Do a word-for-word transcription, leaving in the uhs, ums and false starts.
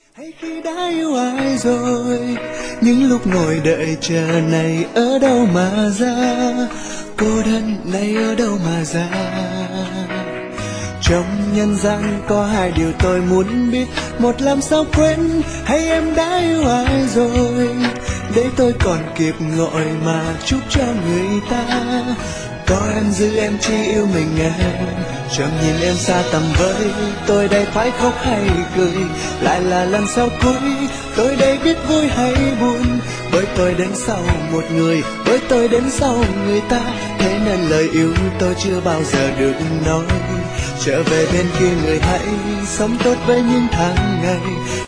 Hay khi đã yêu ai rồi, những lúc ngồi đợi chờ này ở đâu mà ra, cô đơn này ở đâu mà ra. Trong nhân gian có hai điều tôi muốn biết, một làm sao quên, hay em đã yêu ai rồi, để tôi còn kịp gọi mà chúc cho người ta. Có em giữ em chỉ yêu mình em, chợt nhìn em xa tầm với, tôi đây phải khóc hay cười, lại là lần sau cuối, tôi đây biết vui hay buồn, bởi tôi đến sau một người, bởi tôi đến sau người ta, thế nên lời yêu tôi chưa bao giờ được nói. Trở về bên kia người hãy sống tốt với những tháng ngày.